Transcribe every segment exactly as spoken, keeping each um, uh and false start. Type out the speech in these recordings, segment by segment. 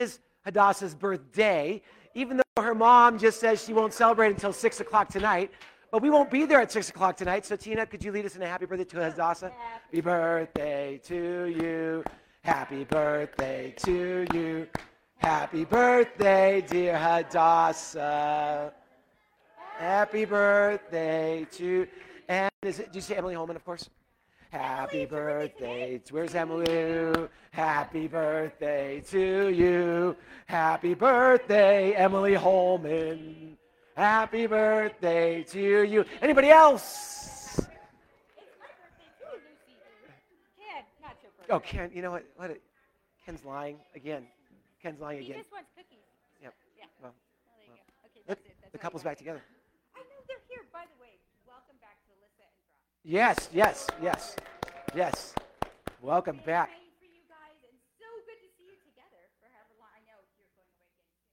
is Hadassah's birthday, even though her mom just says she won't celebrate until six o'clock tonight. But we won't be there at six o'clock tonight. So, Tina, could you lead us in a happy birthday to Hadassah? Happy birthday to you. Happy birthday to you. Happy birthday, dear Hadassah. Happy birthday to, and is it, did you say Emily Holman, of course? Happy birthday, to, where's Emily? Happy birthday to you. Happy birthday, Emily Holman. Happy birthday to you. Anybody else? It's my birthday too, Lucy. Ken, not your birthday. Oh, Ken, you know what? what it, Ken's lying again. Ken's lying He again. just wants cookies. Yep. Yeah. Well, Oh, there you well. go. Okay, Look, that's it. That's the all couple's you back together. got. I know they're here, by the way. Welcome back to Alyssa and Brock. Yes, yes, yes, yes. Welcome And back. praying for you guys, and so good to see you together for however long. I know you're going away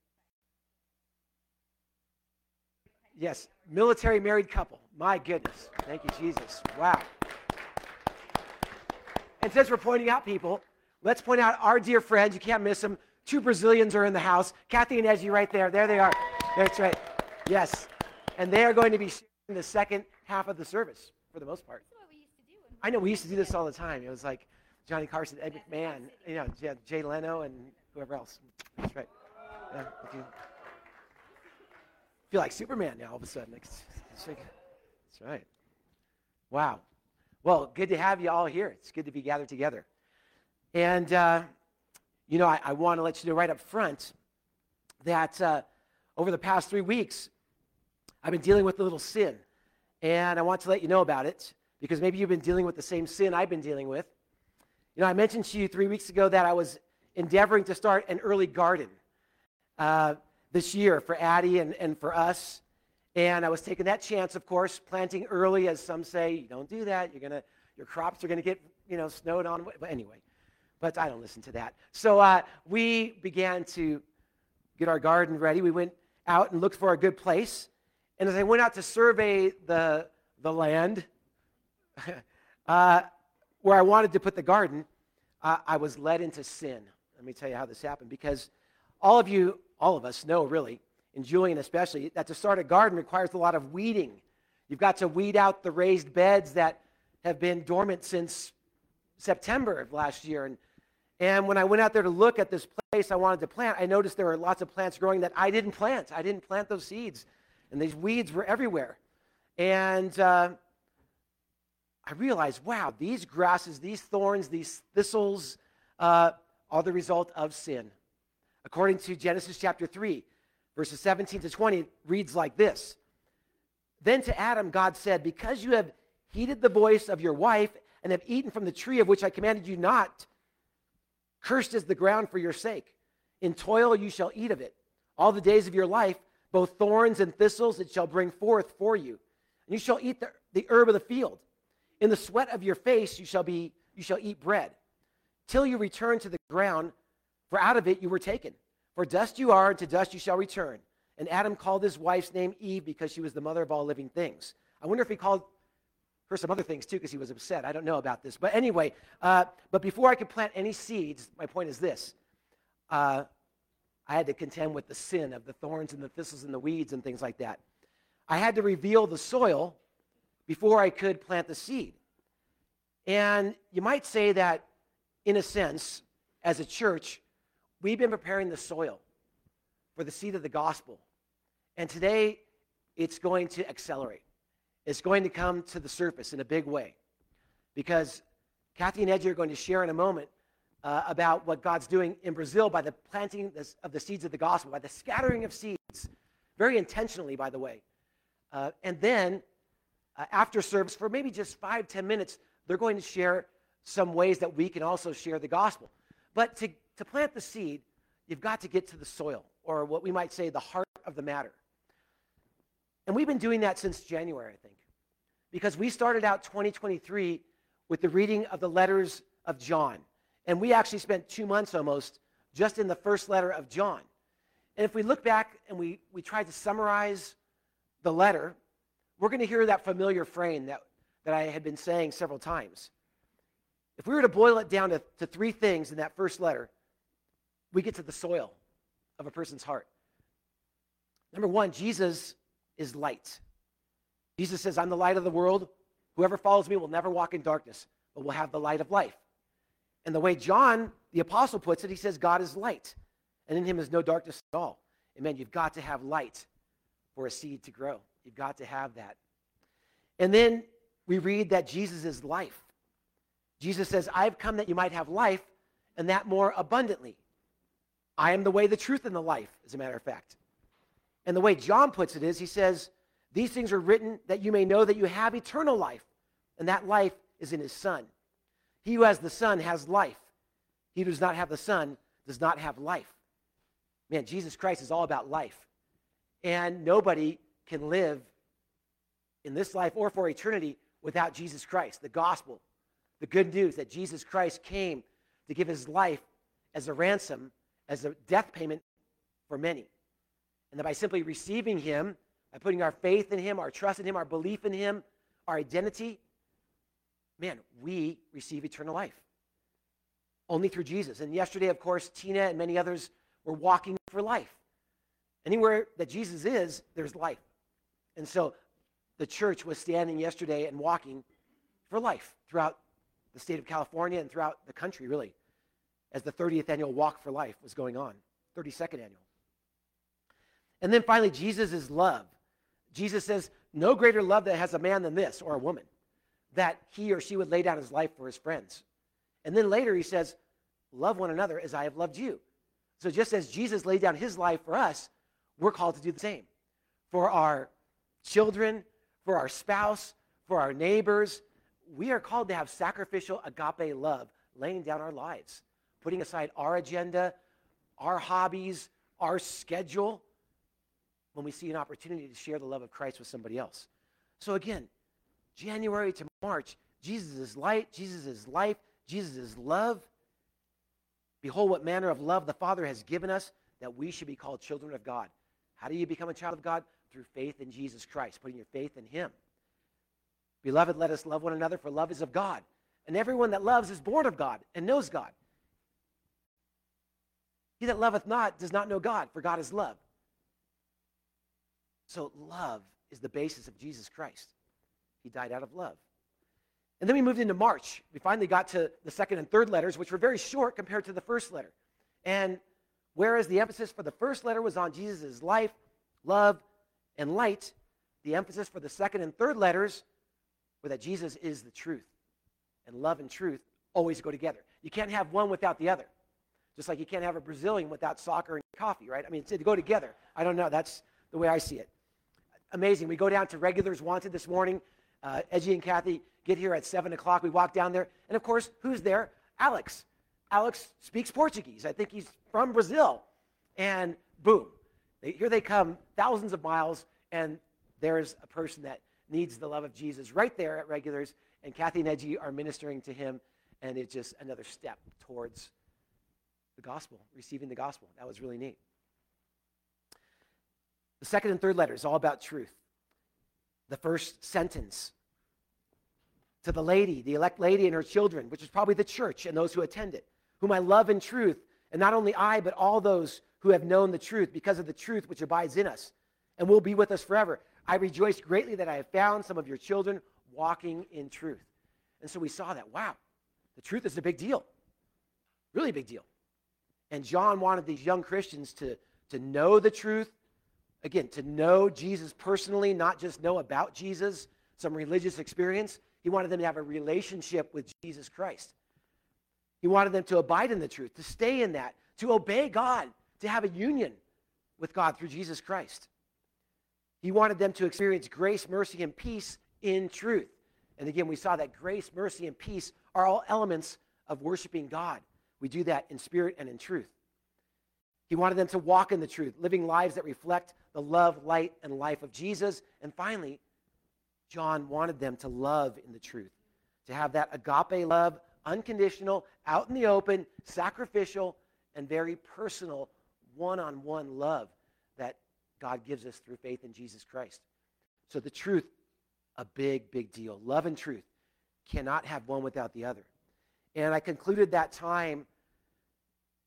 again soon. Yes, military married couple. My goodness. Thank you, Jesus. Wow. And since we're pointing out people, let's point out our dear friends. You can't miss them. Two Brazilians are in the house. Kathy and Edgy right there. There they are. That's right. Yes. And they are going to be sharing the second half of the service for the most part. That's what we used to do. when we I know were we used to do this together. all the time. It was like Johnny Carson, Ed McMahon, you know, yeah, Jay Leno, and whoever else. That's right. Yeah, I do. Feel like Superman now all of a sudden. It's, it's like, that's right. Wow. Well, good to have you all here. It's good to be gathered together. And, uh, you know, I, I want to let you know right up front that uh, over the past three weeks, I've been dealing with a little sin. And I want to let you know about it because maybe you've been dealing with the same sin I've been dealing with. You know, I mentioned to you three weeks ago that I was endeavoring to start an early garden uh, this year for Addie and, and for us. And I was taking that chance, of course, planting early, as some say, you don't do that. You're gonna, your crops are going to get, you know, snowed on. But anyway, but I don't listen to that. So uh, we began to get our garden ready. We went out and looked for a good place. And as I went out to survey the, the land uh, where I wanted to put the garden, uh, I was led into sin. Let me tell you how this happened. Because all of you, all of us know really, and Julian especially, that to start a garden requires a lot of weeding. You've got to weed out the raised beds that have been dormant since September of last year. And, and when I went out there to look at this place I wanted to plant, I noticed there were lots of plants growing that I didn't plant. I didn't plant those seeds. And these weeds were everywhere. And uh, I realized, wow, these grasses, these thorns, these thistles uh, are the result of sin. According to Genesis chapter three, verses seventeen to twenty, it reads like this. Then to Adam, God said, because you have heeded the voice of your wife and have eaten from the tree of which I commanded you not, cursed is the ground for your sake. In toil you shall eat of it. All the days of your life, both thorns and thistles it shall bring forth for you. And you shall eat the, the herb of the field. In the sweat of your face you shall be you shall eat bread, till you return to the ground, for out of it you were taken. For dust you are, and to dust you shall return. And Adam called his wife's name Eve because she was the mother of all living things. I wonder if he called her some other things too because he was upset. I don't know about this. But anyway, uh, but before I could plant any seeds, my point is this. Uh, I had to contend with the sin of the thorns and the thistles and the weeds and things like that. I had to reveal the soil before I could plant the seed. And you might say that, in a sense, as a church, we've been preparing the soil for the seed of the gospel. And today, it's going to accelerate. It's going to come to the surface in a big way. Because Kathy and Edgy are going to share in a moment uh, about what God's doing in Brazil by the planting of the seeds of the gospel, by the scattering of seeds, very intentionally, by the way. Uh, and then, uh, after service, for maybe just five, ten minutes, they're going to share some ways that we can also share the gospel. But to, to plant the seed, you've got to get to the soil, or what we might say the heart of the matter. And we've been doing that since January, I think, because we started out twenty twenty-three with the reading of the letters of John. And we actually spent two months almost just in the first letter of John. And if we look back and we, we try to summarize the letter, we're going to hear that familiar frame that, that I had been saying several times. If we were to boil it down to, to three things in that first letter, we get to the soil of a person's heart. Number one, Jesus is light. Jesus says, I'm the light of the world. Whoever follows me will never walk in darkness, but will have the light of life. And the way John, the apostle, puts it, he says, God is light, and in him is no darkness at all. Amen. You've got to have light for a seed to grow. You've got to have that. And then we read that Jesus is life. Jesus says, I've come that you might have life, and that more abundantly. I am the way, the truth, and the life, as a matter of fact. And the way John puts it is, he says, these things are written that you may know that you have eternal life, and that life is in his Son. He who has the Son has life. He who does not have the Son does not have life. Man, Jesus Christ is all about life. And nobody can live in this life or for eternity without Jesus Christ, the gospel, the good news that Jesus Christ came to give his life as a ransom, as a death payment for many. And that by simply receiving him, by putting our faith in him, our trust in him, our belief in him, our identity, man, we receive eternal life. Only through Jesus. And yesterday, of course, Tina and many others were walking for life. Anywhere that Jesus is, there's life. And so the church was standing yesterday and walking for life throughout the state of California and throughout the country, really, as the thirtieth annual Walk for Life was going on, thirty-second annual. And then finally, Jesus is love. Jesus says, no greater love that has a man than this, or a woman, that he or she would lay down his life for his friends. And then later he says, love one another as I have loved you. So just as Jesus laid down his life for us, we're called to do the same. For our children, for our spouse, for our neighbors, we are called to have sacrificial agape love, laying down our lives, putting aside our agenda, our hobbies, our schedule, when we see an opportunity to share the love of Christ with somebody else. So again, January to March, Jesus is light, Jesus is life, Jesus is love. Behold, what manner of love the Father has given us, that we should be called children of God. How do you become a child of God? Through faith in Jesus Christ, putting your faith in him. Beloved, let us love one another, for love is of God. And everyone that loves is born of God and knows God. He that loveth not does not know God, for God is love. So love is the basis of Jesus Christ. He died out of love. And then we moved into March. We finally got to the second and third letters, which were very short compared to the first letter. And whereas the emphasis for the first letter was on Jesus' life, love, and light, the emphasis for the second and third letters were that Jesus is the truth. And love and truth always go together. You can't have one without the other. Just like you can't have a Brazilian without soccer and coffee, right? I mean, they go together. I don't know. That's the way I see it. Amazing. We go down to Regulars Wanted this morning. Uh, Edgy and Kathy get here at seven o'clock. We walk down there. And, of course, who's there? Alex. Alex speaks Portuguese. I think he's from Brazil. And boom, they, here they come, thousands of miles, and there's a person that needs the love of Jesus right there at Regulars. And Kathy and Edgy are ministering to him, and it's just another step towards the gospel, receiving the gospel. That was really neat. The second and third letter is all about truth. The first sentence, to the lady, the elect lady and her children, which is probably the church and those who attend it, whom I love in truth, and not only I, but all those who have known the truth, because of the truth which abides in us and will be with us forever. I rejoice greatly that I have found some of your children walking in truth. And so we saw that, wow, the truth is a big deal, really big deal. And John wanted these young Christians to, to know the truth, again, to know Jesus personally, not just know about Jesus, some religious experience. He wanted them to have a relationship with Jesus Christ. He wanted them to abide in the truth, to stay in that, to obey God, to have a union with God through Jesus Christ. He wanted them to experience grace, mercy, and peace in truth. And again, we saw that grace, mercy, and peace are all elements of worshiping God. We do that in spirit and in truth. He wanted them to walk in the truth, living lives that reflect the love, light, and life of Jesus. And finally, John wanted them to love in the truth, to have that agape love, unconditional, out in the open, sacrificial, and very personal, one-on-one love that God gives us through faith in Jesus Christ. So the truth, a big, big deal. Love and truth cannot have one without the other. And I concluded that time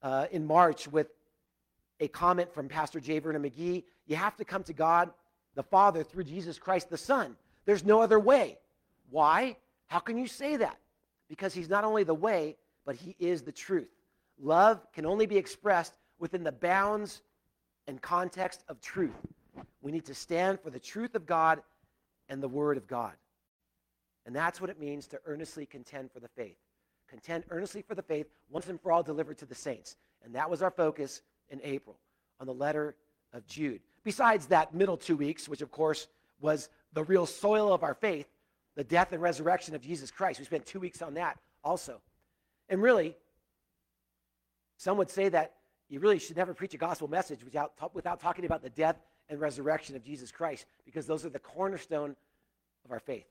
uh, in March with a comment from Pastor J. Vernon McGee. You have to come to God, the Father, through Jesus Christ, the Son. There's no other way. Why? How can you say that? Because he's not only the way, but he is the truth. Love can only be expressed within the bounds and context of truth. We need to stand for the truth of God and the Word of God. And that's what it means to earnestly contend for the faith. Contend earnestly for the faith, once and for all delivered to the saints. And that was our focus in April on the letter of Jude. Besides that middle two weeks, which of course was the real soil of our faith, the death and resurrection of Jesus Christ. We spent two weeks on that also. And really, some would say that you really should never preach a gospel message without, without talking about the death and resurrection of Jesus Christ, because those are the cornerstone of our faith.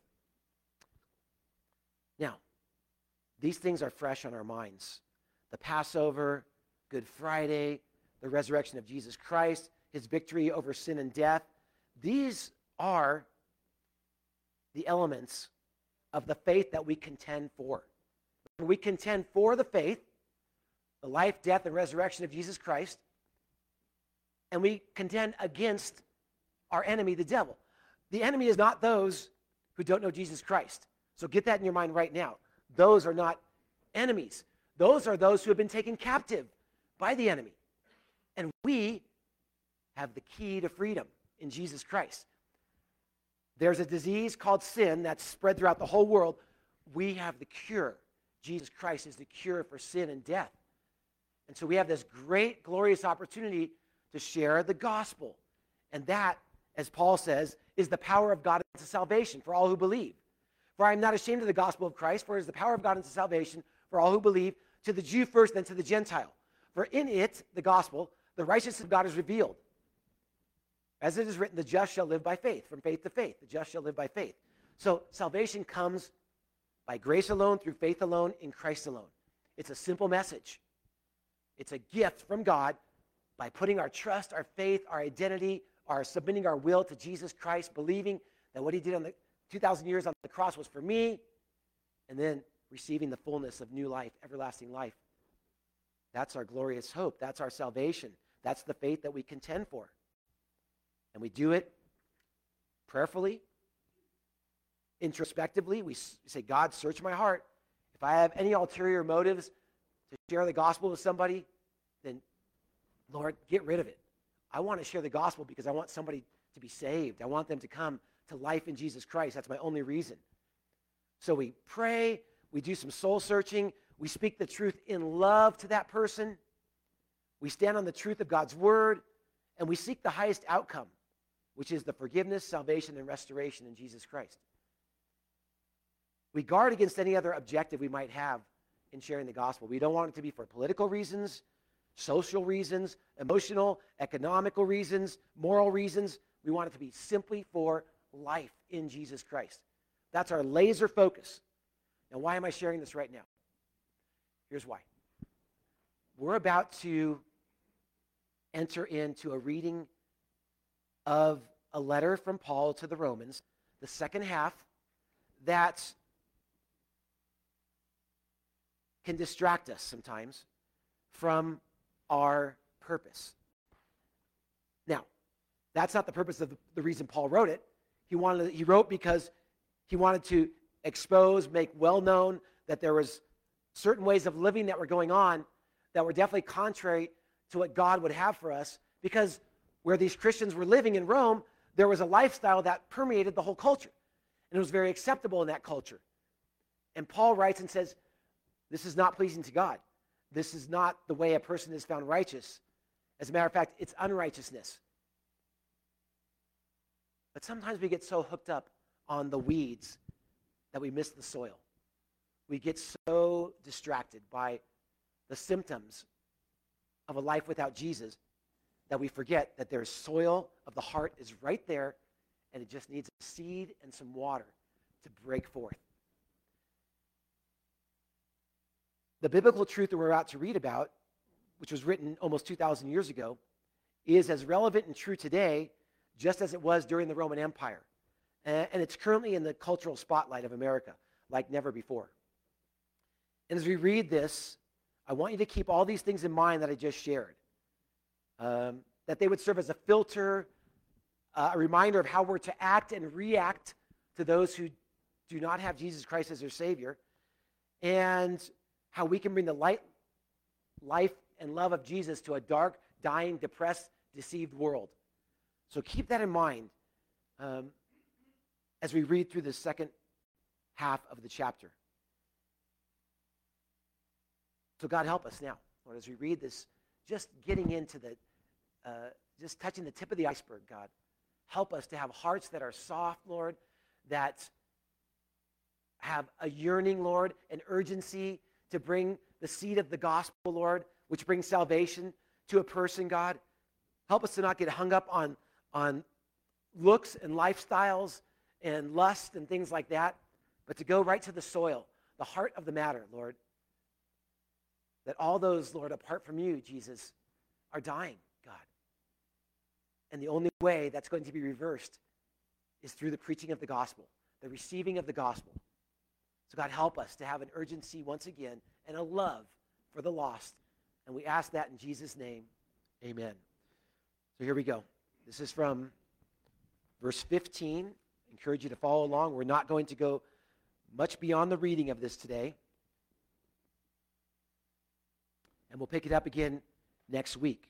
Now, these things are fresh on our minds. The Passover, Good Friday, the resurrection of Jesus Christ, his victory over sin and death. These are the elements of the faith that we contend for. We contend for the faith, the life, death, and resurrection of Jesus Christ, and we contend against our enemy, the devil. The enemy is not those who don't know Jesus Christ. So get that in your mind right now. Those are not enemies. Those are those who have been taken captive by the enemy. And we have the key to freedom in Jesus Christ. There's a disease called sin that's spread throughout the whole world. We have the cure. Jesus Christ is the cure for sin and death. And so we have this great, glorious opportunity to share the gospel. And that, as Paul says, is the power of God into salvation for all who believe. For I am not ashamed of the gospel of Christ, for it is the power of God into salvation for all who believe, to the Jew first, then to the Gentile. For in it, the gospel, the righteousness of God is revealed. As it is written, the just shall live by faith. From faith to faith, the just shall live by faith. So salvation comes by grace alone, through faith alone, in Christ alone. It's a simple message. It's a gift from God by putting our trust, our faith, our identity, our submitting our will to Jesus Christ, believing that what he did on the two thousand years on the cross was for me, and then receiving the fullness of new life, everlasting life. That's our glorious hope. That's our salvation. That's the faith that we contend for. And we do it prayerfully, introspectively. We say, God, search my heart. If I have any ulterior motives to share the gospel with somebody, then, Lord, get rid of it. I want to share the gospel because I want somebody to be saved. I want them to come to life in Jesus Christ. That's my only reason. So we pray. We do some soul searching. We speak the truth in love to that person. We stand on the truth of God's word, and we seek the highest outcome, which is the forgiveness, salvation, and restoration in Jesus Christ. We guard against any other objective we might have in sharing the gospel. We don't want it to be for political reasons, social reasons, emotional, economical reasons, moral reasons. We want it to be simply for life in Jesus Christ. That's our laser focus. Now, why am I sharing this right now? Here's why. We're about to enter into a reading of a letter from Paul to the Romans, the second half, that can distract us sometimes from our purpose. Now, that's not the purpose of the, the reason Paul wrote it. He wanted, he wrote because he wanted to expose, make well known that there was certain ways of living that were going on that were definitely contrary to what God would have for us, because where these Christians were living in Rome, there was a lifestyle that permeated the whole culture, and it was very acceptable in that culture. And Paul writes and says, this is not pleasing to God. This is not the way a person is found righteous. As a matter of fact, it's unrighteousness. But sometimes we get so hooked up on the weeds that we miss the soil. We get so distracted by the symptoms of a life without Jesus that we forget that there's soil of the heart is right there, and it just needs a seed and some water to break forth. The biblical truth that we're about to read about, which was written almost two thousand years ago, is as relevant and true today just as it was during the Roman Empire. And it's currently in the cultural spotlight of America like never before. And as we read this, I want you to keep all these things in mind that I just shared. Um, that they would serve as a filter, uh, a reminder of how we're to act and react to those who do not have Jesus Christ as their Savior, and how we can bring the light, life and love of Jesus to a dark, dying, depressed, deceived world. So keep that in mind um, as we read through the second half of the chapter. So God, help us now, Lord, as we read this, just getting into the, uh, just touching the tip of the iceberg, God. Help us to have hearts that are soft, Lord, that have a yearning, Lord, an urgency to bring the seed of the gospel, Lord, which brings salvation to a person, God. Help us to not get hung up on, on looks and lifestyles and lust and things like that, but to go right to the soil, the heart of the matter, Lord. That all those, Lord, apart from you, Jesus, are dying, God. And the only way that's going to be reversed is through the preaching of the gospel, the receiving of the gospel. So God, help us to have an urgency once again and a love for the lost. And we ask that in Jesus' name, amen. So here we go. This is from verse fifteen. I encourage you to follow along. We're not going to go much beyond the reading of this today. And we'll pick it up again next week.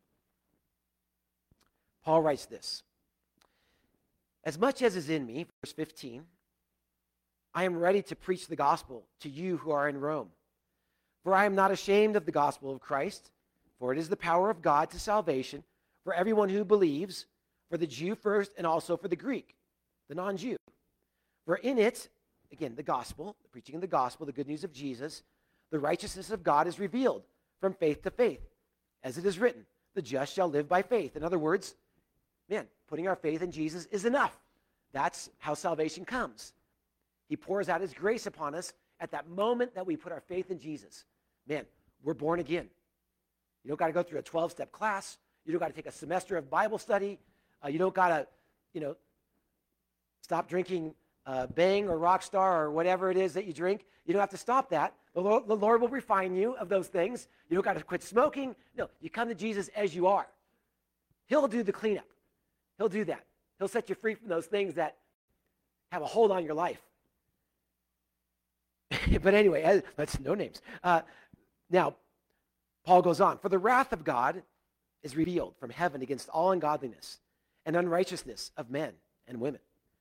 Paul writes this. As much as is in me, verse fifteen, I am ready to preach the gospel to you who are in Rome. For I am not ashamed of the gospel of Christ, for it is the power of God to salvation for everyone who believes, for the Jew first and also for the Greek, the non-Jew. For in it, again, the gospel, the preaching of the gospel, the good news of Jesus, the righteousness of God is revealed from faith to faith. As it is written, the just shall live by faith. In other words, man, putting our faith in Jesus is enough. That's how salvation comes. He pours out his grace upon us at that moment that we put our faith in Jesus. Man, we're born again. You don't got to go through a twelve-step class. You don't got to take a semester of Bible study. Uh, you don't got to, you know, stop drinking uh, Bang or Rockstar or whatever it is that you drink. You don't have to stop that. The Lord, the Lord will refine you of those things. You don't got to quit smoking. No, you come to Jesus as you are. He'll do the cleanup. He'll do that. He'll set you free from those things that have a hold on your life. But anyway, that's no names. Uh, now, Paul goes on. For the wrath of God is revealed from heaven against all ungodliness and unrighteousness of men and women.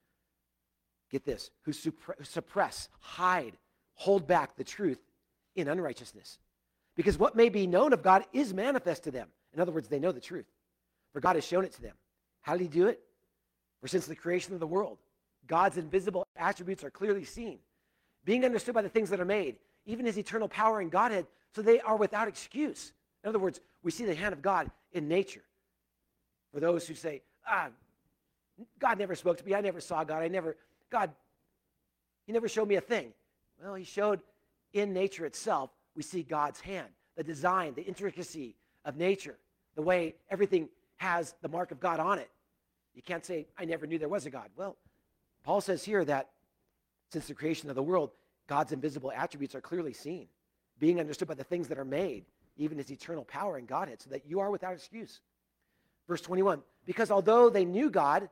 Get this, who suppress, hide, hold back the truth in unrighteousness. Because what may be known of God is manifest to them. In other words, they know the truth. For God has shown it to them. How did he do it? For since the creation of the world, God's invisible attributes are clearly seen, being understood by the things that are made, even his eternal power and Godhead, so they are without excuse. In other words, we see the hand of God in nature. For those who say, ah, God never spoke to me, I never saw God, I never, God, he never showed me a thing. Well, he showed in nature itself, we see God's hand, the design, the intricacy of nature, the way everything has the mark of God on it. You can't say, I never knew there was a God. Well, Paul says here that since the creation of the world, God's invisible attributes are clearly seen, being understood by the things that are made, even his eternal power and Godhead, so that you are without excuse. Verse twenty-one, because although they knew God,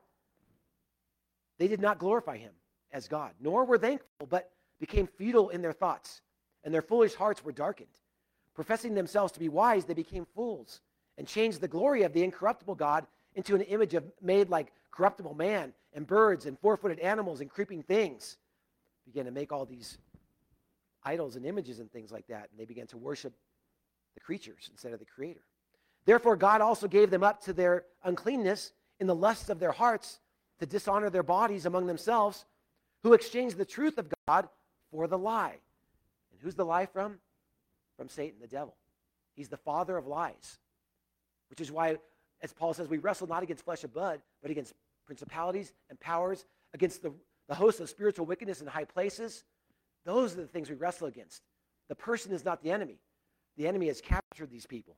they did not glorify him as God, nor were thankful, but became futile in their thoughts, and their foolish hearts were darkened. Professing themselves to be wise, they became fools, and changed the glory of the incorruptible God into an image of made like corruptible man, and birds, and four-footed animals, and creeping things. Began to make all these idols and images and things like that, and they began to worship the creatures instead of the Creator. Therefore, God also gave them up to their uncleanness in the lusts of their hearts to dishonor their bodies among themselves, who exchanged the truth of God for the lie. And who's the lie from? From Satan, the devil. He's the father of lies, which is why, as Paul says, we wrestle not against flesh and blood, but against principalities and powers, against the, the hosts of spiritual wickedness in high places. Those are the things we wrestle against. The person is not the enemy. The enemy has captured these people.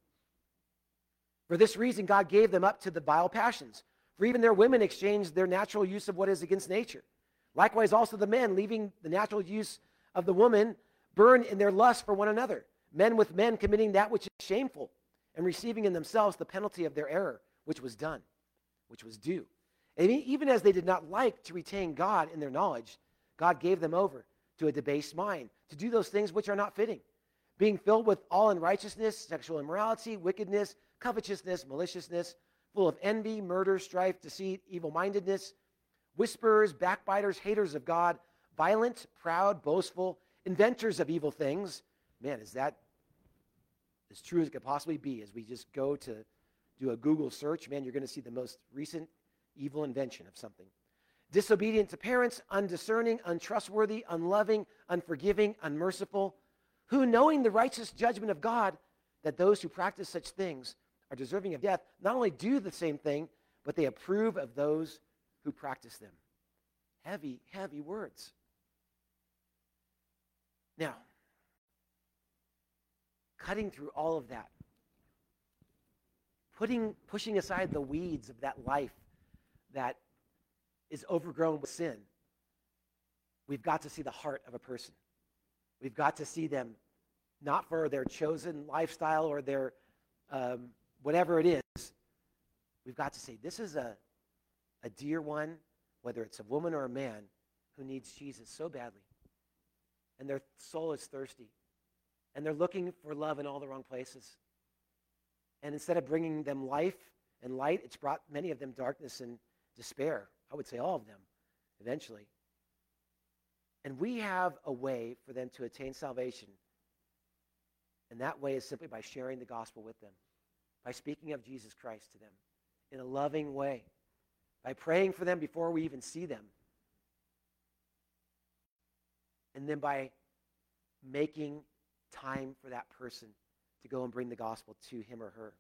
For this reason, God gave them up to the vile passions. For even their women exchanged their natural use of what is against nature. Likewise, also the men, leaving the natural use of the woman, burn in their lust for one another, men with men committing that which is shameful, and receiving in themselves the penalty of their error, which was done, which was due. And even as they did not like to retain God in their knowledge, God gave them over to a debased mind, to do those things which are not fitting, being filled with all unrighteousness, sexual immorality, wickedness, covetousness, maliciousness, full of envy, murder, strife, deceit, evil-mindedness, whisperers, backbiters, haters of God, violent, proud, boastful, inventors of evil things. Man, is that as true as it could possibly be? As we just go to do a Google search, man, you're going to see the most recent evil invention of something. Disobedient to parents, undiscerning, untrustworthy, unloving, unforgiving, unmerciful, who, knowing the righteous judgment of God, that those who practice such things are deserving of death, not only do the same thing, but they approve of those who practice them. Heavy, heavy words. Now, cutting through all of that, putting, pushing aside the weeds of that life that is overgrown with sin, we've got to see the heart of a person. We've got to see them not for their chosen lifestyle or their um, whatever it is. We've got to say, this is a, a dear one, whether it's a woman or a man, who needs Jesus so badly. And their soul is thirsty. And they're looking for love in all the wrong places. And instead of bringing them life and light, it's brought many of them darkness and despair. I would say all of them, eventually. And we have a way for them to attain salvation. And that way is simply by sharing the gospel with them, by speaking of Jesus Christ to them in a loving way, by praying for them before we even see them, and then by making time for that person to go and bring the gospel to him or her.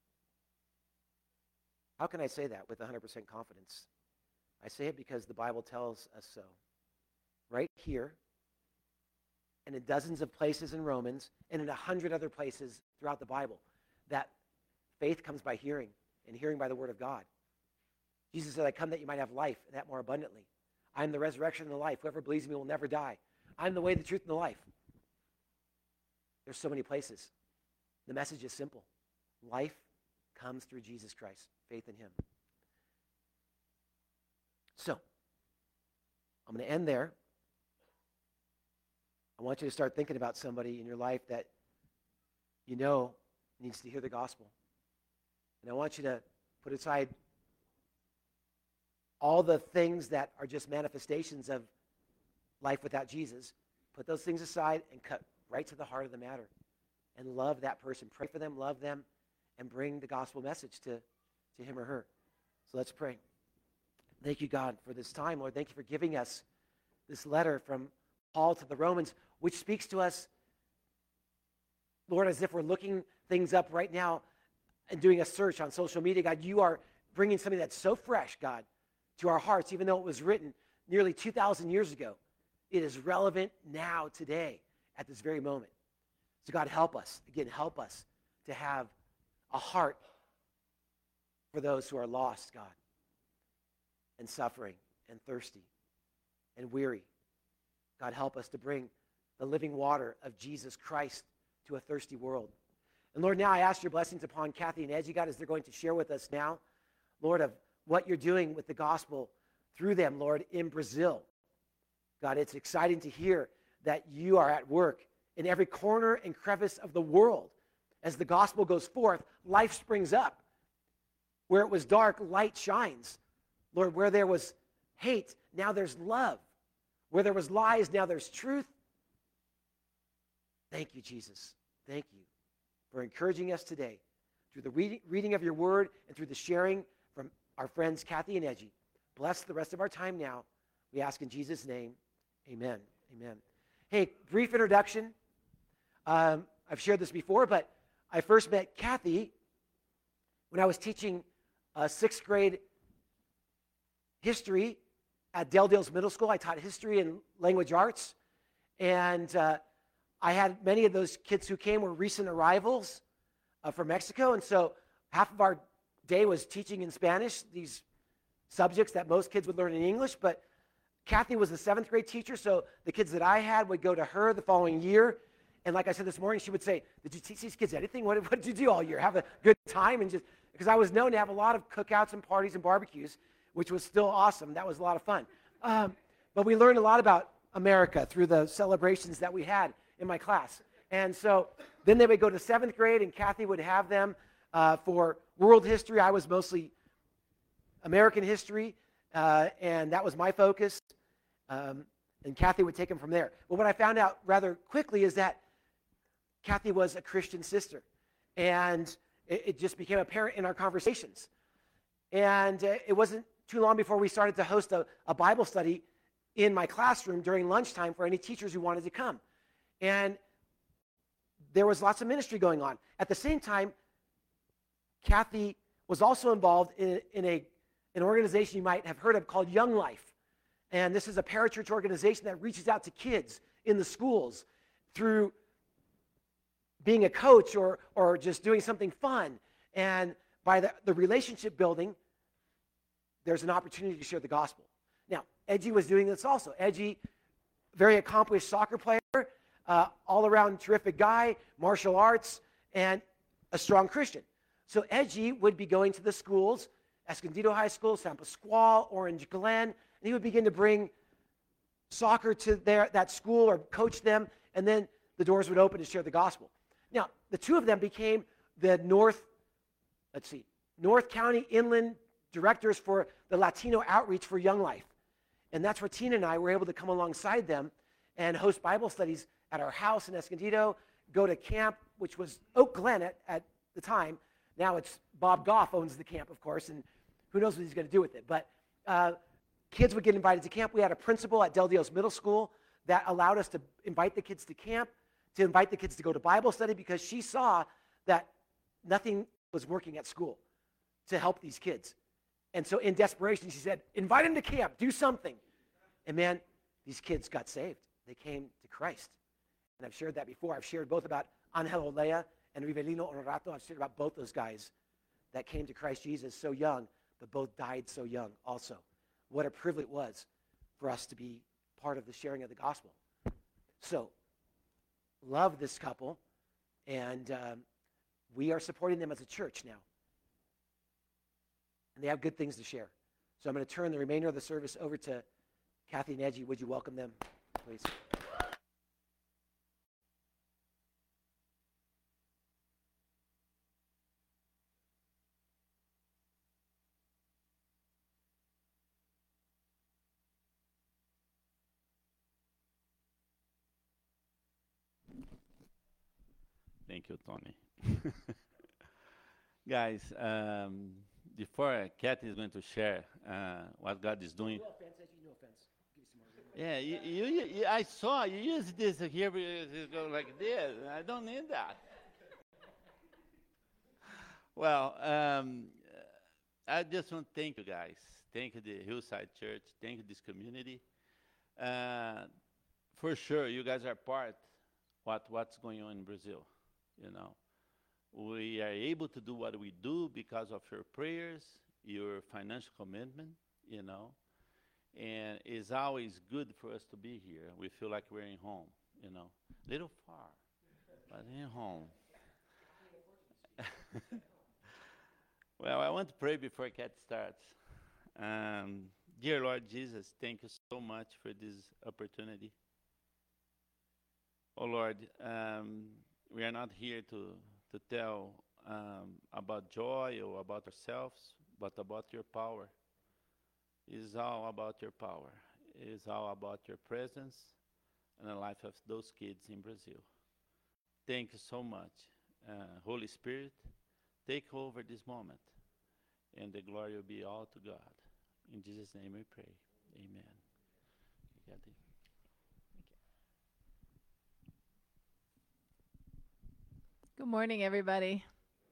How can I say that with one hundred percent confidence? I say it because the Bible tells us so. Right here, and in dozens of places in Romans, and in a hundred other places throughout the Bible, that faith comes by hearing, and hearing by the word of God. Jesus said, I come that you might have life, and that more abundantly. I am the resurrection and the life. Whoever believes in me will never die. I am the way, the truth, and the life. There's so many places. The message is simple. Life comes through Jesus Christ, faith in him. So, I'm going to end there. I want you to start thinking about somebody in your life that you know needs to hear the gospel. And I want you to put aside all the things that are just manifestations of life without Jesus. Put those things aside and cut right to the heart of the matter. And love that person. Pray for them, love them, and bring the gospel message to, to him or her. So let's pray. Thank you, God, for this time. Lord, thank you for giving us this letter from Paul to the Romans, which speaks to us, Lord, as if we're looking things up right now and doing a search on social media. God, you are bringing something that's so fresh, God, to our hearts, even though it was written nearly two thousand years ago. It is relevant now, today, at this very moment. So God, help us. Again, help us to have a heart for those who are lost, God, and suffering and thirsty and weary. God, help us to bring the living water of Jesus Christ to a thirsty world. And Lord, now I ask your blessings upon Kathy and Edgy, God, as they're going to share with us now, Lord, of what you're doing with the gospel through them, Lord, in Brazil. God, it's exciting to hear that you are at work in every corner and crevice of the world. As the gospel goes forth, life springs up. Where it was dark, light shines. Lord, where there was hate, now there's love. Where there was lies, now there's truth. Thank you, Jesus. Thank you for encouraging us today through the reading, reading of your word and through the sharing from our friends Kathy and Edgy. Bless the rest of our time now. We ask in Jesus' name, amen. Amen. Hey, brief introduction. Um, I've shared this before, but I first met Kathy when I was teaching uh, sixth grade history at Dale Dales Middle School. I taught history and language arts, and uh, I had many of those kids who came were recent arrivals uh, from Mexico, and so half of our day was teaching in Spanish, these subjects that most kids would learn in English, but Kathy was the seventh grade teacher, so the kids that I had would go to her the following year, And like I said this morning, she would say, did you teach these kids anything? What, what did you do all year? Have a good time? And just, because I was known to have a lot of cookouts and parties and barbecues, which was still awesome. That was a lot of fun. Um, but we learned a lot about America through the celebrations that we had in my class. And so then they would go to seventh grade, and Kathy would have them uh, for world history. I was mostly American history, uh, and that was my focus. Um, and Kathy would take them from there. But what I found out rather quickly is that Kathy was a Christian sister, and it, it just became apparent in our conversations. And uh, it wasn't too long before we started to host a, a Bible study in my classroom during lunchtime for any teachers who wanted to come. And there was lots of ministry going on. At the same time, Kathy was also involved in, in a, an organization you might have heard of called Young Life. And this is a parachurch organization that reaches out to kids in the schools through being a coach or, or just doing something fun. And by the, the relationship building, there's an opportunity to share the gospel. Now, Edgy was doing this also. Edgy, very accomplished soccer player, uh, all-around terrific guy, martial arts, and a strong Christian. So Edgy would be going to the schools, Escondido High School, San Pasqual, Orange Glen, and he would begin to bring soccer to their, that school or coach them, and then the doors would open to share the gospel. Now, the two of them became the North, let's see, North County Inland Directors for the Latino Outreach for Young Life. And that's where Tina and I were able to come alongside them and host Bible studies at our house in Escondido, go to camp, which was Oak Glen at, at the time. Now it's Bob Goff owns the camp, of course, and who knows what he's going to do with it. But uh, kids would get invited to camp. We had a principal at Del Dios Middle School that allowed us to invite the kids to camp, to invite the kids to go to Bible study, because she saw that nothing was working at school to help these kids. And so in desperation, she said, invite them to camp, do something. And man, these kids got saved. They came to Christ. And I've shared that before. I've shared both about Angel Olea and Rivelino Honorato. I've shared about both those guys that came to Christ Jesus so young, but both died so young also. What a privilege it was for us to be part of the sharing of the gospel. So, love this couple, and um, we are supporting them as a church now. And they have good things to share. So I'm going to turn the remainder of the service over to Kathy and Edgy. Would you welcome them, please? Thank you, Tony. Guys, um, before Kathy is going to share uh, what God is doing. No offense, Edgy, no offense. Give you some more room. Yeah, you, you, you, I saw you use this here, you go like this. I don't need that. Well, um, I just want to thank you guys. Thank you, the Hillside Church. Thank you, this community. Uh, for sure, you guys are part what what's going on in Brazil. You know, we are able to do what we do because of your prayers, your financial commitment. You know, and it's always good for us to be here. We feel like we're in home. You know, little far, but in home. Well, I want to pray before Kat starts. Um, dear Lord Jesus, thank you so much for this opportunity. Oh Lord, um, we are not here to, to tell um, about joy or about ourselves, but about your power. It's all about your power. It's all about your presence and the life of those kids in Brazil. Thank you so much. Uh, Holy Spirit, take over this moment, and the glory will be all to God. In Jesus' name we pray. Amen. Kathy. Good morning, everybody.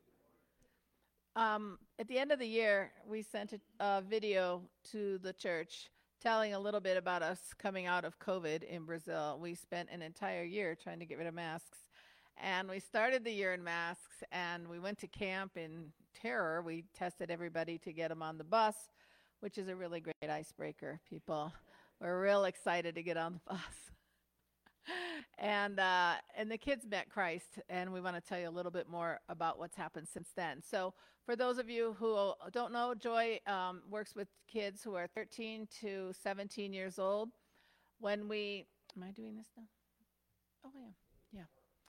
Um, at the end of the year, we sent a, a video to the church telling a little bit about us coming out of COVID in Brazil. We spent an entire year trying to get rid of masks. And we started the year in masks, and we went to camp in terror. We tested everybody to get them on the bus, which is a really great icebreaker. People were real excited to get on the bus. and uh, and the kids met Christ, and we want to tell you a little bit more about what's happened since then. So for those of you who don't know, Joy um, works with kids who are thirteen to seventeen years old. When we, am I doing this now? Oh, I am. Yeah.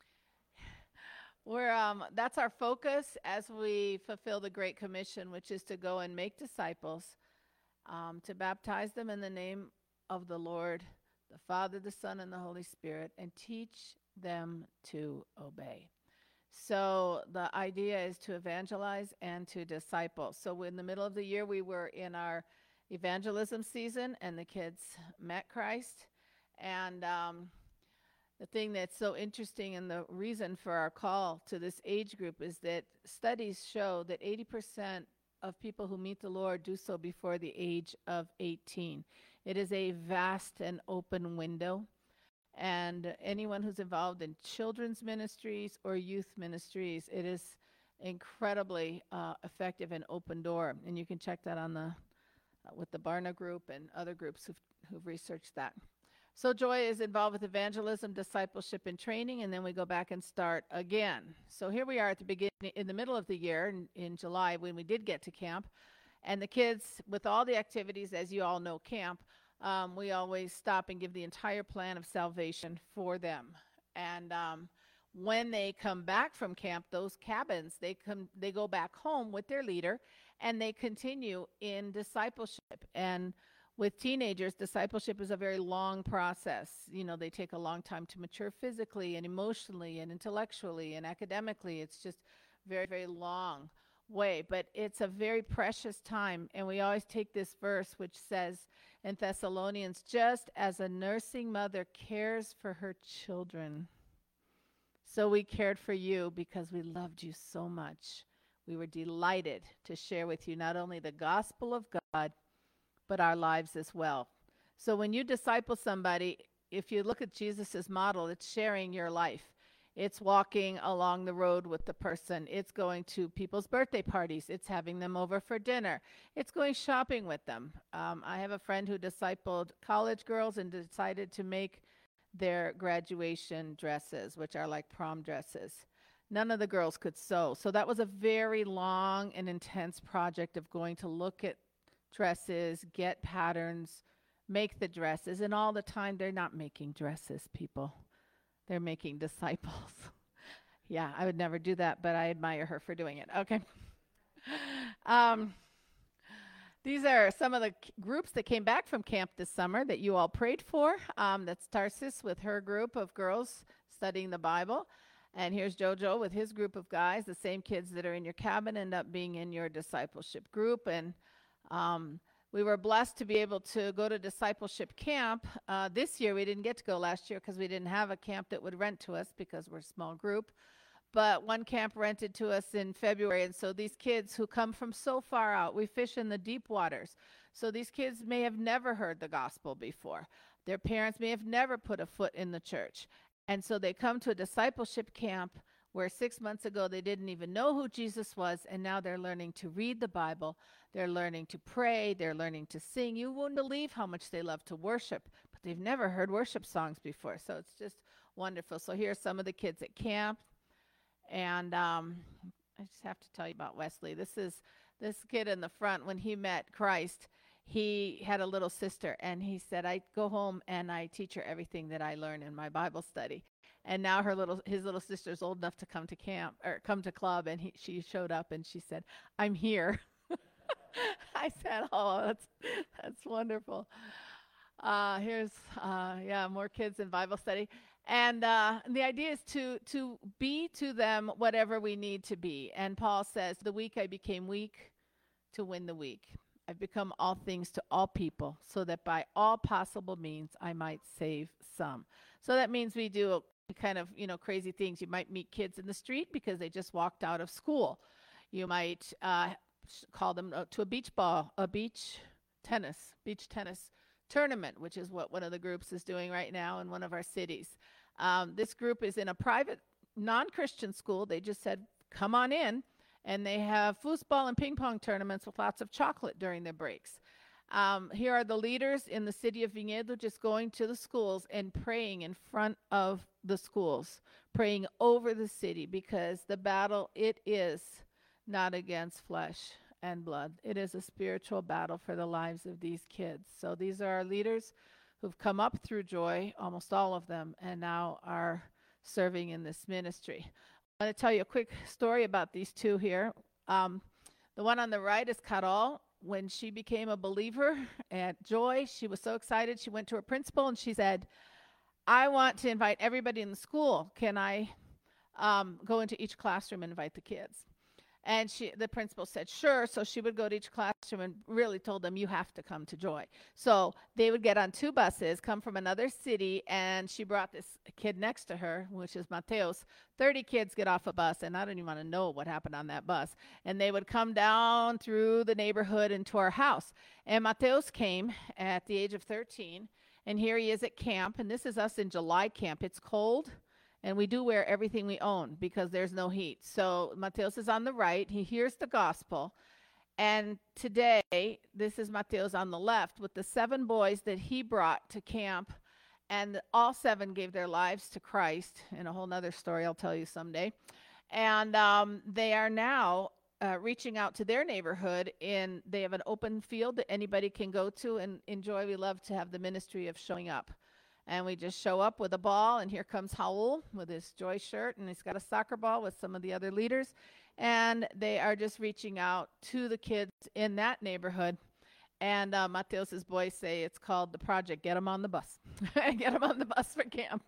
We're, um, that's our focus as we fulfill the Great Commission, which is to go and make disciples, um, to baptize them in the name of the Lord, the Father, the Son, and the Holy Spirit, and teach them to obey. So the idea is to evangelize and to disciple. So in the middle of the year, we were in our evangelism season, and the kids met Christ. And um, the thing that's so interesting, and the reason for our call to this age group, is that studies show that eighty percent of people who meet the Lord do so before the age of eighteen. It is a vast and open window. And anyone who's involved in children's ministries or youth ministries, it is incredibly uh, effective and open door. And you can check that on the uh, with the Barna Group and other groups who've, who've researched that. So Joy is involved with evangelism, discipleship, and training, and then we go back and start again. So here we are at the beginning, in the middle of the year, in, in July, when we did get to camp. And the kids, with all the activities, as you all know, camp, um, we always stop and give the entire plan of salvation for them. And um, when they come back from camp, those cabins, they come, they go back home with their leader, and they continue in discipleship. And with teenagers, discipleship is a very long process. You know, they take a long time to mature physically and emotionally and intellectually and academically. It's just very, very long way. But it's a very precious time. And we always take this verse which says in Thessalonians, just as a nursing mother cares for her children, so we cared for you because we loved you so much. We were delighted to share with you not only the gospel of God, but our lives as well. So when you disciple somebody, if you look at Jesus's model, it's sharing your life. It's walking along the road with the person. It's going to people's birthday parties. It's having them over for dinner. It's going shopping with them. Um, I have a friend who discipled college girls and decided to make their graduation dresses, which are like prom dresses. None of the girls could sew. So that was a very long and intense project of going to look at dresses, get patterns, make the dresses, and all the time they're not making dresses, people. They're making disciples. Yeah, I would never do that, but I admire her for doing it. Okay. um, these are some of the c- groups that came back from camp this summer that you all prayed for. Um, that's Tarsis with her group of girls studying the Bible. And here's Jojo with his group of guys. The same kids that are in your cabin end up being in your discipleship group. And um, we were blessed to be able to go to discipleship camp. Uh, this year, we didn't get to go last year because we didn't have a camp that would rent to us because we're a small group. But one camp rented to us in February. And so these kids who come from so far out, we fish in the deep waters. So these kids may have never heard the gospel before. Their parents may have never put a foot in the church. And so they come to a discipleship camp where six months ago they didn't even know who Jesus was, and now they're learning to read the Bible, they're learning to pray, they're learning to sing. You wouldn't believe how much they love to worship, but they've never heard worship songs before, so it's just wonderful. So here are some of the kids at camp, and um, I just have to tell you about Wesley. This is this kid in the front. When he met Christ, he had a little sister, and he said, I go home and I teach her everything that I learn in my Bible study. And now her little, his little sister is old enough to come to camp or come to club, and he, she showed up and she said, I'm here. I said, oh, that's that's wonderful. Uh, here's, uh, yeah, more kids in Bible study. And uh, the idea is to to be to them whatever we need to be. And Paul says, the weak I became weak to win the weak. I've become all things to all people so that by all possible means I might save some. So that means we do kind of, you know, crazy things. You might meet kids in the street because they just walked out of school. You might uh, call them uh, to a beach ball, a beach tennis, beach tennis tournament, which is what one of the groups is doing right now in one of our cities. Um, this group is in a private, non-Christian school. They just said, come on in. And they have foosball and ping pong tournaments with lots of chocolate during their breaks. Um, here are the leaders in the city of Vinhedo just going to the schools and praying in front of the schools, praying over the city, because the battle, it is not against flesh and blood. It is a spiritual battle for the lives of these kids. So these are our leaders who've come up through Joy, almost all of them, and now are serving in this ministry. I want to tell you a quick story about these two here. Um, the one on the right is Carol. When she became a believer at Joy, she was so excited. She went to her principal and she said, I want to invite everybody in the school. Can I um, go into each classroom and invite the kids? And she, the principal said, sure. So she would go to each classroom and really told them, you have to come to Joy. So they would get on two buses, come from another city, and she brought this kid next to her, which is Mateos. thirty kids get off a bus, and I don't even want to know what happened on that bus. And they would come down through the neighborhood into our house. And Mateos came at the age of thirteen, and here he is at camp. And this is us in July camp. It's cold. And we do wear everything we own because there's no heat. So Mateos is on the right. He hears the gospel. And today, this is Mateos on the left with the seven boys that he brought to camp. And all seven gave their lives to Christ. And a whole nother story I'll tell you someday. And um, they are now uh, reaching out to their neighborhood. In they have an open field that anybody can go to and enjoy. We love to have the ministry of showing up. And we just show up with a ball, and here comes Raul with his Joy shirt, and he's got a soccer ball with some of the other leaders. And they are just reaching out to the kids in that neighborhood. And uh, Mateos' boys say it's called the project, Get 'em on the Bus. Get 'em on the bus for camp.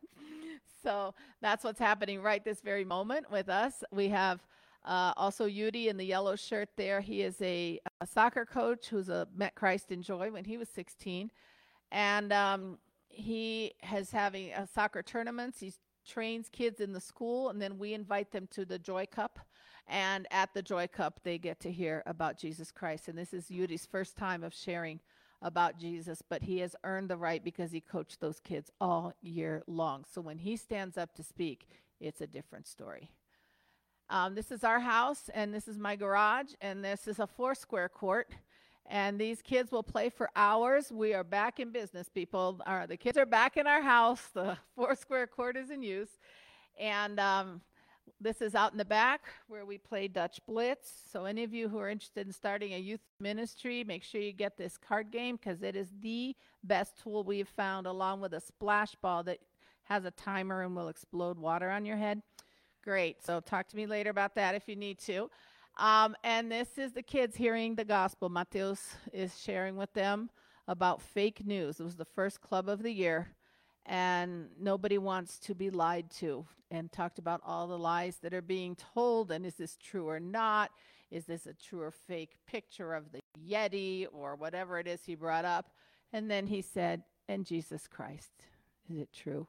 So that's what's happening right this very moment with us. We have uh, also Yudi in the yellow shirt there. He is a, a soccer coach who's a, met Christ in Joy when he was sixteen. And um, he has having a soccer tournaments. He trains kids in the school, and then we invite them to the Joy Cup. And at the Joy Cup, they get to hear about Jesus Christ. And this is Yudi's first time of sharing about Jesus, but he has earned the right because he coached those kids all year long. So when he stands up to speak, it's a different story. Um, this is our house, and this is my garage, and this is a four-square court. And these kids will play for hours. We are back in business, people. Our, the kids are back in our house. The four-square court is in use. And um, this is out in the back where we play Dutch Blitz. So any of you who are interested in starting a youth ministry, make sure you get this card game because it is the best tool we've found, along with a splash ball that has a timer and will explode water on your head. Great. So talk to me later about that if you need to. Um, and this is the kids hearing the gospel. Mateos is sharing with them about fake news. It was the first club of the year, and nobody wants to be lied to, and talked about all the lies that are being told, and is this true or not? Is this a true or fake picture of the Yeti or whatever it is he brought up? And then he said, and Jesus Christ, is it true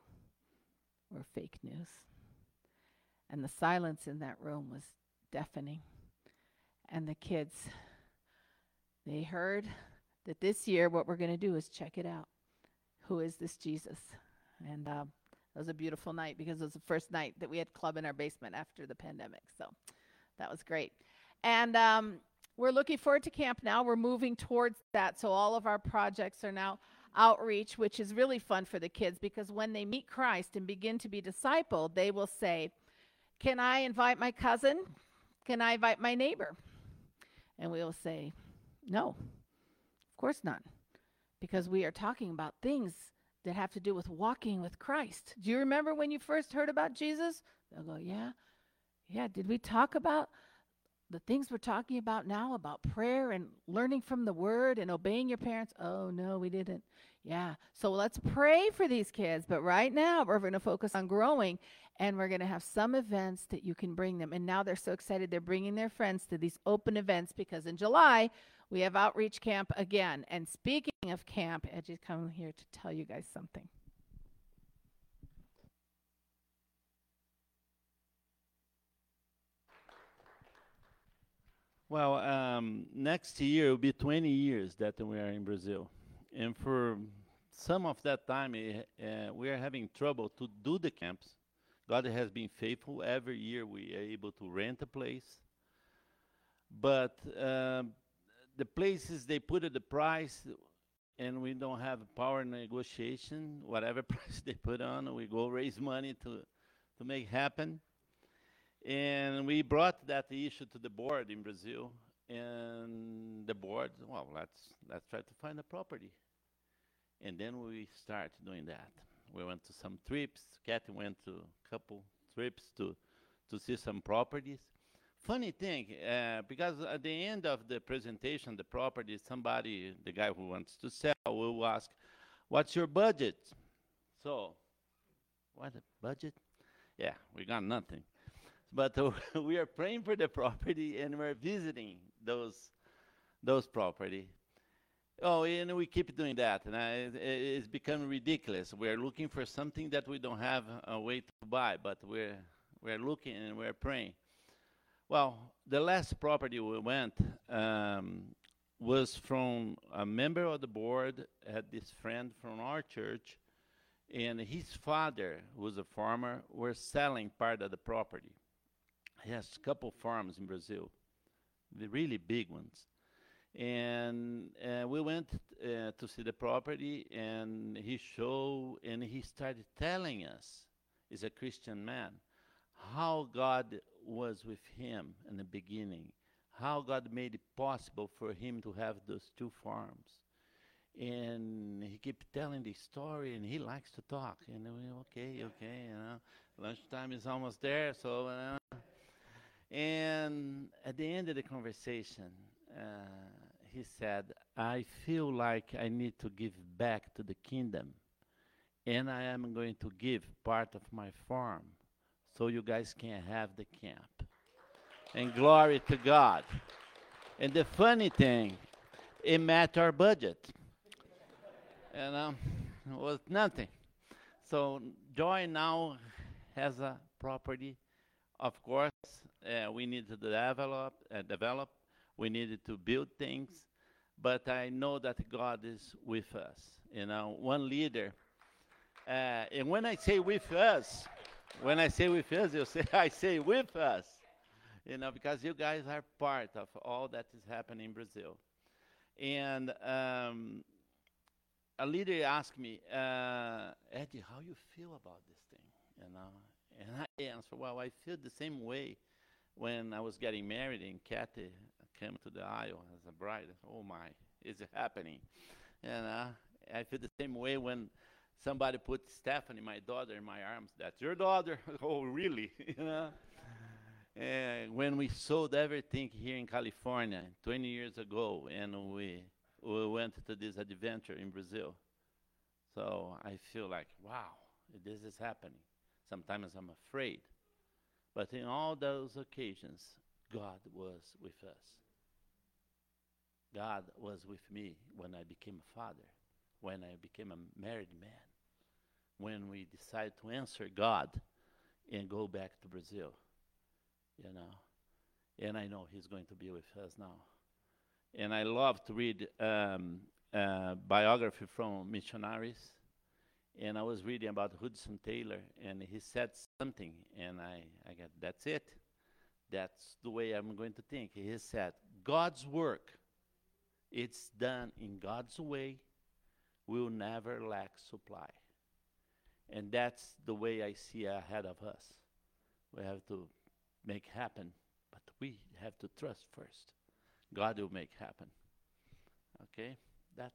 or fake news? And the silence in that room was deafening. And the kids, they heard that this year what we're going to do is check it out. Who is this Jesus? And um, it was a beautiful night because it was the first night that we had club in our basement after the pandemic. So that was great. And um, we're looking forward to camp now. We're moving towards that. So all of our projects are now outreach, which is really fun for the kids because when they meet Christ and begin to be discipled, they will say, can I invite my cousin? Can I invite my neighbor? And we will say, no, of course not, because we are talking about things that have to do with walking with Christ. Do you remember when you first heard about Jesus? They'll go, yeah, yeah. Did we talk about the things we're talking about now, about prayer and learning from the Word and obeying your parents? Oh, no, we didn't. Yeah, so let's pray for these kids. But right now, we're going to focus on growing, and we're going to have some events that you can bring them. And now they're so excited they're bringing their friends to these open events because in July, we have Outreach Camp again. And speaking of camp, I just come here to tell you guys something. Well, um, next year will be twenty years that we are in Brazil. And for some of that time, uh, we are having trouble to do the camps. God has been faithful. Every year we are able to rent a place. But um, the places they put at the price, and we don't have power negotiation. Whatever price they put on, we go raise money to to make happen. And we brought that issue to the board in Brazil, and the board, well, let's let's try to find a property. And then we start doing that. We went to some trips. Kathy went to a couple trips to to see some properties. Funny thing, uh, because at the end of the presentation, the property, somebody, the guy who wants to sell, will ask, "What's your budget?" So, what a budget? Yeah, we got nothing. But uh, we are praying for the property, and we're visiting those those property. Oh, and we keep doing that, and I, it, it's become ridiculous. We're looking for something that we don't have a way to buy, but we're we're looking and we're praying. Well, the last property we went um, was from a member of the board, had this friend from our church, and his father, who was a farmer, were selling part of the property. He has a couple farms in Brazil, the really big ones. And uh, we went uh, to see the property, and he showed, and he started telling us, he's a Christian man, how God was with him in the beginning, how God made it possible for him to have those two farms. And he kept telling the story, and he likes to talk. And we, okay, okay, you know, lunchtime is almost there, so. Uh, and at the end of the conversation, uh, he said, I feel like I need to give back to the kingdom, and I am going to give part of my farm so you guys can have the camp. And glory to God. And the funny thing, it met our budget. And um, it was nothing. So Joy now has a property. Of course, uh, we need to develop, uh, develop. We needed to build things. But I know that God is with us. You know, one leader. Uh, and when I say with us, when I say with us, you say I say with us. You know, because you guys are part of all that is happening in Brazil. And um, a leader asked me, uh, Eddie, how you feel about this thing? You know, and I answered, well, I feel the same way when I was getting married and Kathy came to the aisle as a bride. Oh my, is it happening? And uh, I feel the same way when somebody put Stephanie, my daughter, in my arms. That's your daughter? Oh, really? You know. And when we sold everything here in California twenty years ago, and we we went to this adventure in Brazil. So I feel like, wow, this is happening. Sometimes I'm afraid. But in all those occasions, God was with us. God was with me when I became a father, when I became a married man, when we decided to answer God and go back to Brazil, you know. And I know he's going to be with us now. And I love to read um, uh, biography from missionaries. And I was reading about Hudson Taylor, and he said something, and I, I got, that's it. That's the way I'm going to think. He said, God's work, it's done in God's way, will never lack supply. And that's the way I see ahead of us. We have to make happen, but we have to trust first. God will make happen. Okay? That's.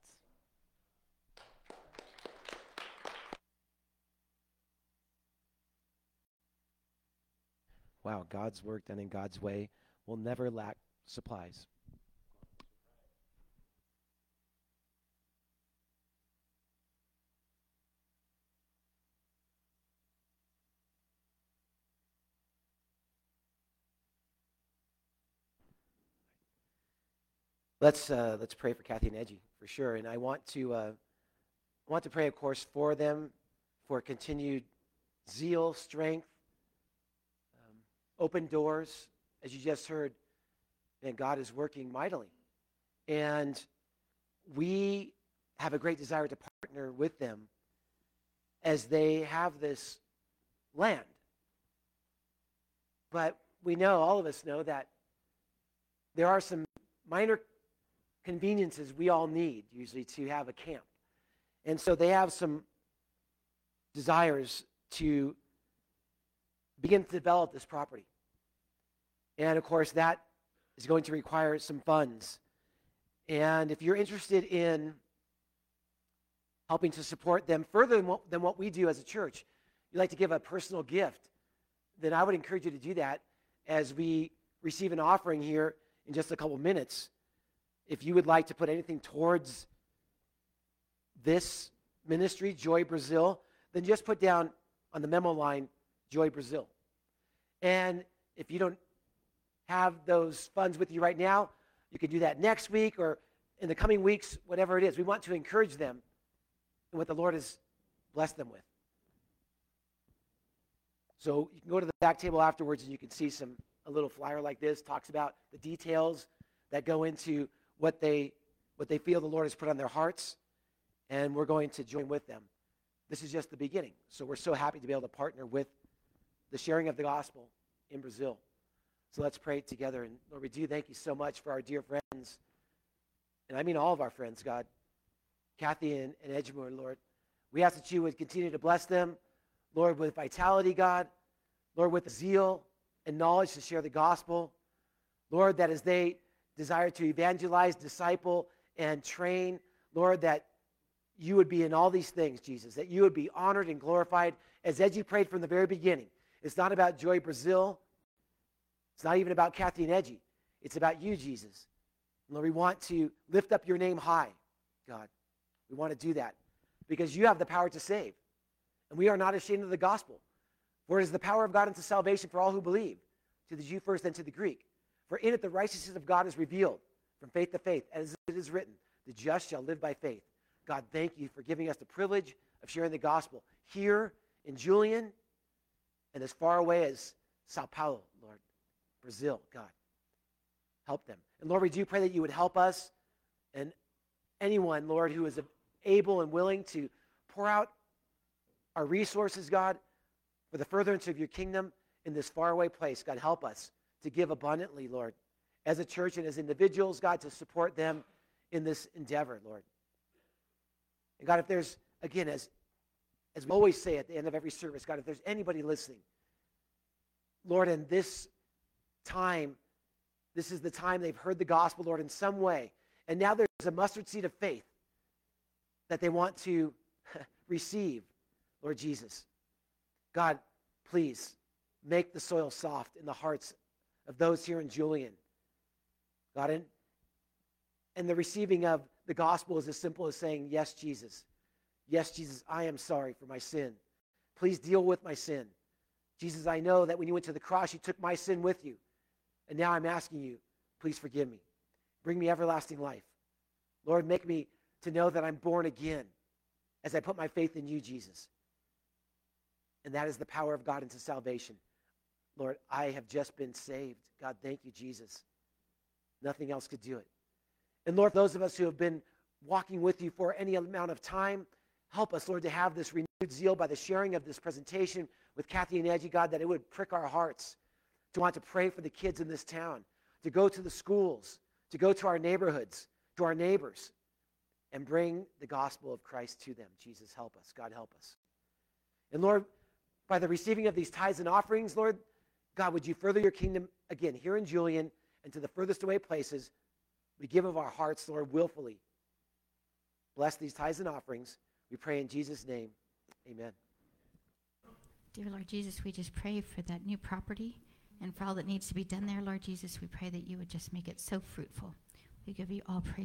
Wow, God's work done in God's way will never lack supplies. Let's uh, let's pray for Kathy and Edgy for sure, and I want to uh, I want to pray, of course, for them, for continued zeal, strength, um, open doors. As you just heard, and God is working mightily, and we have a great desire to partner with them as they have this land. But we know, all of us know, that there are some minor conveniences we all need usually to have a camp. And so they have some desires to begin to develop this property. And of course, that is going to require some funds. And if you're interested in helping to support them further than what, than what we do as a church, you'd like to give a personal gift, then I would encourage you to do that as we receive an offering here in just a couple minutes. If you would like to put anything towards this ministry, Joy Brazil, then just put down on the memo line, Joy Brazil. And if you don't have those funds with you right now, you can do that next week or in the coming weeks, whatever it is. We want to encourage them in what the Lord has blessed them with. So you can go to the back table afterwards and you can see some a little flyer like this, talks about the details that go into what they what they feel the Lord has put on their hearts, and we're going to join with them. This is just the beginning. So we're so happy to be able to partner with the sharing of the gospel in Brazil. So let's pray together. And Lord, we do thank you so much for our dear friends, and I mean all of our friends, God, Kathy and, and Edgemore, Lord. We ask that you would continue to bless them, Lord, with vitality, God, Lord, with zeal and knowledge to share the gospel. Lord, that as they desire to evangelize, disciple, and train, Lord, that you would be in all these things, Jesus, that you would be honored and glorified. As Edgy prayed from the very beginning, it's not about Joy Brazil. It's not even about Kathy and Edgy. It's about you, Jesus. Lord, we want to lift up your name high, God. We want to do that because you have the power to save. And we are not ashamed of the gospel. For it is the power of God unto salvation for all who believe, to the Jew first and to the Greek. For in it the righteousness of God is revealed from faith to faith, as it is written, the just shall live by faith. God, thank you for giving us the privilege of sharing the gospel here in Julian and as far away as Sao Paulo, Lord, Brazil, God. Help them. And Lord, we do pray that you would help us and anyone, Lord, who is able and willing to pour out our resources, God, for the furtherance of your kingdom in this faraway place. God, help us to give abundantly, Lord, as a church and as individuals, God, to support them in this endeavor, Lord. And God, if there's, again, as, as we always say at the end of every service, God, if there's anybody listening, Lord, in this time, this is the time they've heard the gospel, Lord, in some way, and now there's a mustard seed of faith that they want to receive, Lord Jesus. God, please make the soil soft in the hearts of those here in Julian. God, and, and the receiving of the gospel is as simple as saying, yes, Jesus. Yes, Jesus, I am sorry for my sin. Please deal with my sin. Jesus, I know that when you went to the cross, you took my sin with you. And now I'm asking you, please forgive me. Bring me everlasting life. Lord, make me to know that I'm born again as I put my faith in you, Jesus. And that is the power of God into salvation. Lord, I have just been saved. God, thank you, Jesus. Nothing else could do it. And Lord, those of us who have been walking with you for any amount of time, help us, Lord, to have this renewed zeal by the sharing of this presentation with Kathy and Edgy, God, that it would prick our hearts to want to pray for the kids in this town, to go to the schools, to go to our neighborhoods, to our neighbors, and bring the gospel of Christ to them. Jesus, help us. God, help us. And Lord, by the receiving of these tithes and offerings, Lord, God, would you further your kingdom again here in Julian and to the furthest away places? We give of our hearts, Lord, willfully. Bless these tithes and offerings. We pray in Jesus' name. Amen. Dear Lord Jesus, we just pray for that new property and for all that needs to be done there, Lord Jesus. We pray that you would just make it so fruitful. We give you all praise.